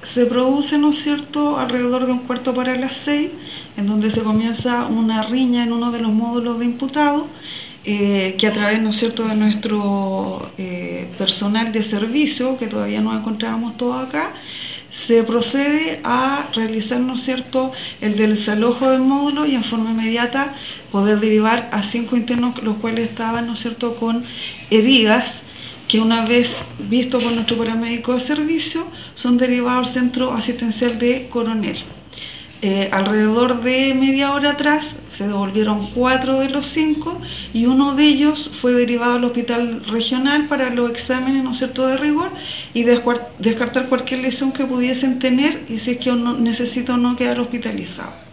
Se produce, ¿no es cierto?, alrededor de 1:15 en donde se comienza una riña en uno de los módulos de imputados, que a través, ¿no es cierto?, de nuestro personal de servicio, que todavía nos encontrábamos todos acá, se procede a realizar, ¿no es cierto?, el desalojo del módulo y en forma inmediata poder derivar a 5 internos, los cuales estaban, ¿no es cierto?, con heridas, que una vez visto por nuestro paramédico de servicio son derivados al centro asistencial de Coronel. Alrededor de media hora atrás se devolvieron 4 de los 5 y uno de ellos fue derivado al hospital regional para los exámenes, ¿no es cierto?, de rigor y descartar cualquier lesión que pudiesen tener y si es que necesita o no quedar hospitalizado.